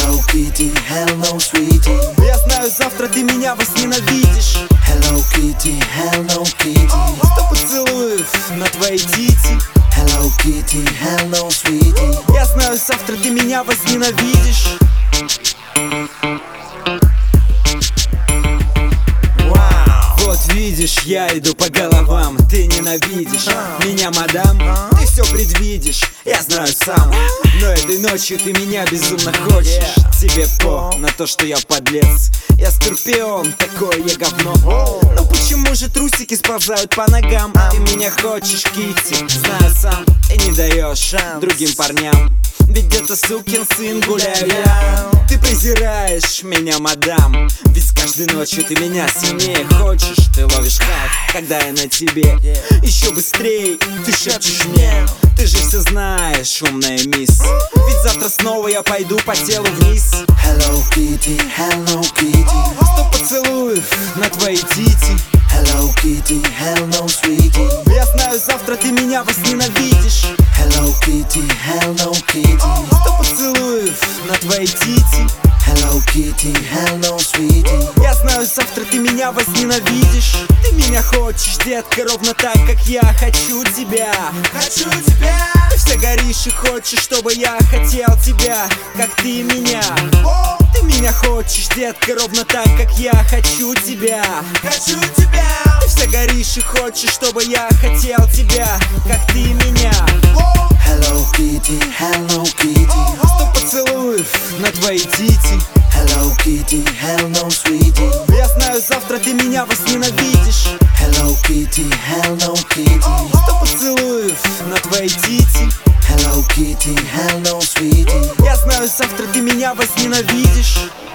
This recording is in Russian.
Hello Kitty, hello sweetie. Я знаю, завтра ты меня возненавидишь. Hello Kitty, hello Kitty. 100 поцелуев на твоей тити. Hello Kitty, hello sweetie. Я знаю, завтра ты меня возненавидишь. Вот видишь, я иду по головам, ты ненавидишь меня, мадам. Ты все предвидишь, я знаю сам. Но этой ночью ты меня безумно хочешь. Тебе на то, что я подлец. Я скорпион, такое я говно. Но почему же трусики сползают по ногам? Ты меня хочешь, Китти, знаю сам. И не даешь другим парням. Ведь где-то сукин сын гуляю я. Ты презираешь меня, мадам. Ведь с каждой ночью ты меня сильнее хочешь. Ты ловишь кайф, когда я на тебе. Еще быстрее ты шепчешь мне. Ты же все знаешь, умная мисс. Ведь завтра снова я пойду по телу вниз. Hello Kitty, hello Kitty. 100 поцелуев на твоей тити. Hello Kitty, hello sweetie. Я знаю, завтра ты меня возненавидишь. Hello Kitty, hello Kitty. 100 поцелуев на твоей тити. Hello Kitty, hello sweetie. Я знаю, завтра ты меня возненавидишь. Ты меня хочешь, детка, ровно так, как я хочу тебя. Хочу тебя. Ты все горишь и хочешь, чтобы я хотел тебя, как ты меня. Ты меня хочешь, детка, ровно так, как я хочу тебя. Хочу тебя. Ты все горишь и хочешь, чтобы я хотел тебя, как ты меня. Hello Kitty, hello Kitty. 100 поцелуев на твоей тити. Hello Kitty, hello sweetie. Я знаю, завтра ты меня возненавидишь. Hello Kitty, hello Kitty. 100 поцелуев на твоей тити. Hello Kitty, hello sweetie. Я знаю, завтра ты меня возненавидишь.